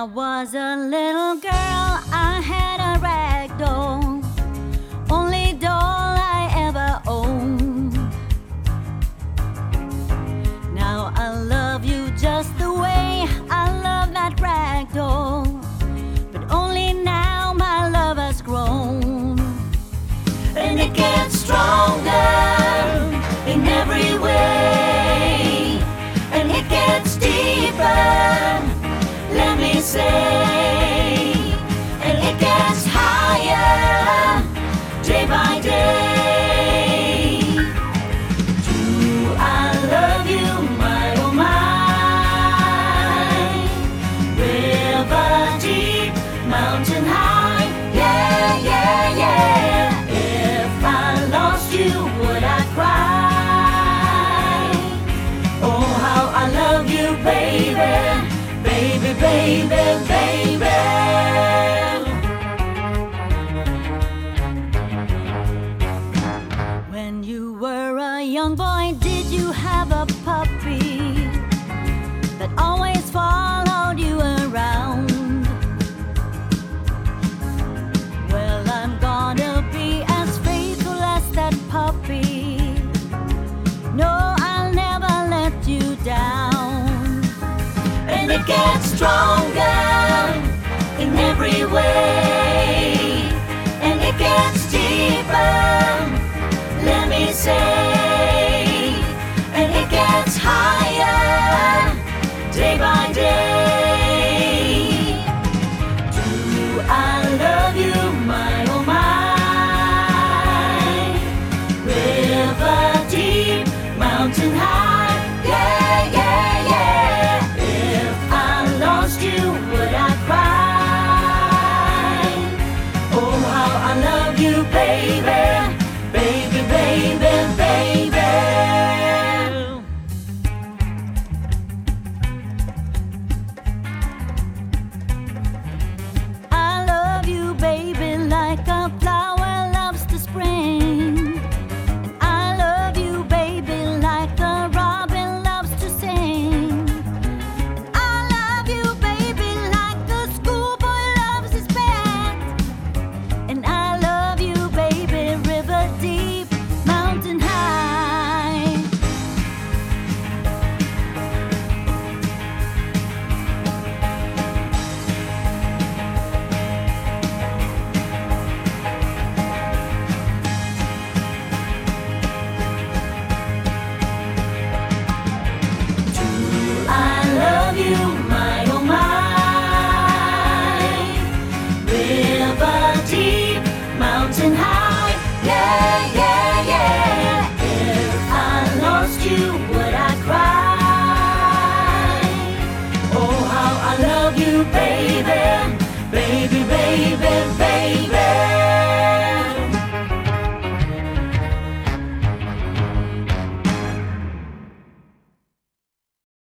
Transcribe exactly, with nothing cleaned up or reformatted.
was a little girl, I had a rag doll, only doll I ever owned. Now I love you just the way I love that rag doll, but only now my love has grown. And it gets stronger in every way, and it gets deeper, let me say, and it gets higher day by day. Do I love you, my oh my? River deep, mountain high, yeah, yeah, yeah. If I lost you, would I cry? Oh, how I love you, baby. Baby, baby, baby. When you were a young boy, did you have a puppy that always followed you around? Well, I'm gonna be as faithful as that puppy. No, I'll never let you down. And it gets stronger in every way, and it gets deeper, let me say, and it gets higher day by day. Do I love you, my oh my? River deep, mountain high, yeah, yeah, yeah. You, would I cry? Oh, how I love you, baby, baby, baby, baby. I love you, baby, like a flower loves the spring. And I love you, baby, like the robin loves to sing. My oh my, river deep, mountain high, yeah, yeah, yeah. If I lost you,